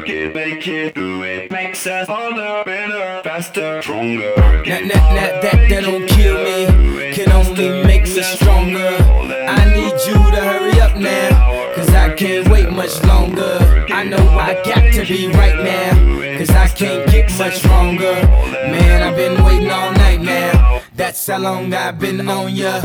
work it, make it, do it. Makes us harder, better, faster, stronger. That don't kill me, can only make me stronger. I need you to hurry up now, cause I can't wait much longer. I know I got to be right now, cause I can't get much stronger. Man, I've been waiting all night now, that's how long I've been on ya.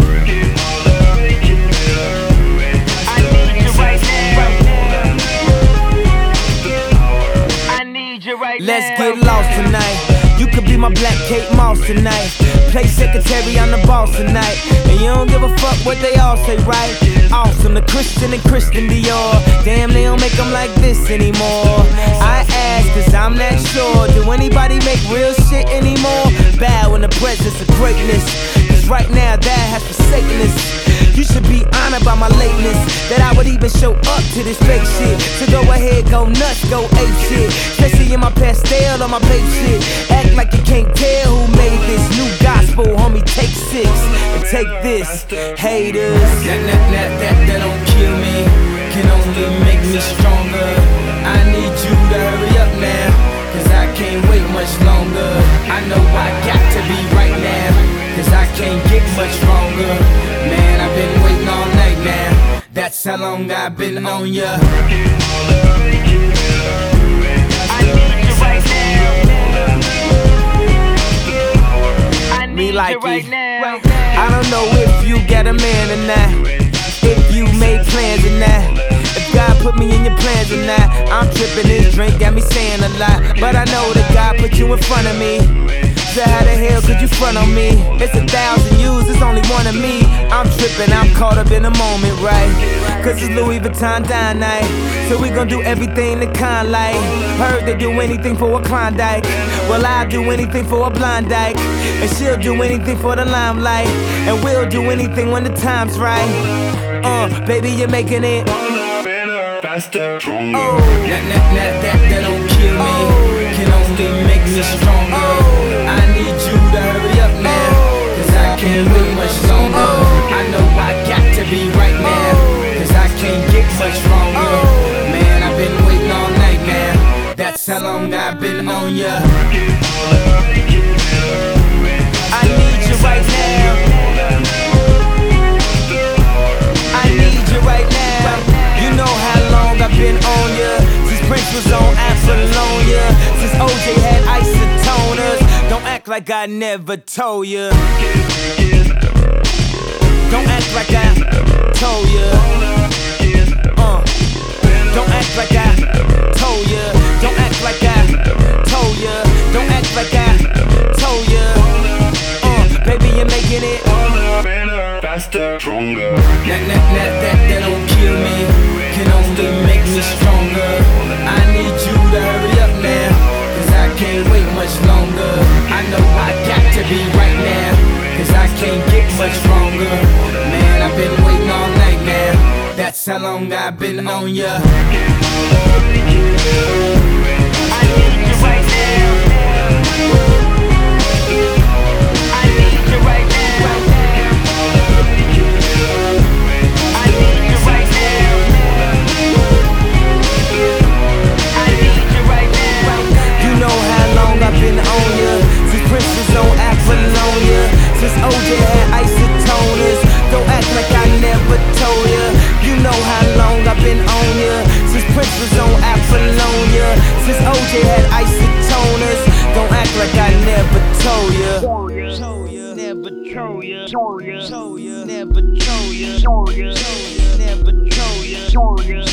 Let's get lost tonight. You could be my black Kate Moss tonight. Play secretary, I'm the boss tonight. And you don't give a fuck what they all say, right? Awesome, the Christian and Christian Dior. Damn, they don't make them like this anymore. I ask, cause I'm not sure. Do anybody make real shit anymore? Bow in the presence of greatness, cause right now that has forsaken us. You should be honored by my lateness, that I would even show up to this fake shit. So go ahead, go nuts, go ape shit. Especially in my pastel or my babe shit. Act like you can't tell who made this new gospel, homie. Take 6 and take this, haters. That don't kill me, can only make me stronger. I need you to hurry up now, cause I can't wait much longer. I know I got to be right now, cause I can't get much stronger. Man, I've been waiting all night now, that's how long I've been on ya. Me like it. I don't know if you got a man or not, if you made plans or not, if God put me in your plans or not. I'm tripping, this drink got me saying a lot, but I know that God put you in front of me. So how the hell could you front on me? It's 1,000 yous, it's only one of me. I'm tripping, I'm caught up in the moment, right? Cause it's Louis Vuitton dine night, so we gon' do everything the kind like. Heard they do anything for a Klondike, well I'll do anything for a blind dyke. And she'll do anything for the limelight, and we'll do anything when the time's right. Baby, you're making it faster, stronger. That don't kill me, can only make me stronger. I need you to hurry up now, cause I can't wait much longer. I know I got to be right now, cause I can't get much stronger. Man, I've been waiting all night now, that's how long I've been on ya. I need you right now, I need you right now. You know how long I've been on ya, since Prince was on Apollonia, since OJ had isotoners. Don't act like I never told ya, don't act like I told ya. Don't act like I told ya, don't act like I told ya, don't act like I told ya. Baby, you're making it better, faster, stronger. That don't kill me, can only make me stronger. I need you to hurry up now, cause I can't wait much longer. I know I got to be right now, cause I can't get much stronger. Man, I've been waiting all night now, that's how long I've been on ya. I need you right now, I need you right now, I need you right now, I need you right now. You know how long I've been on ya, since Prince was on Apollonia, since OJ had isotoners. Don't act like I never told ya. You know how long I've been on ya, since Prince was on Apollonia, since OJ had isotoners. Don't act like I never told ya. Never told ya. Never told ya. Never told ya.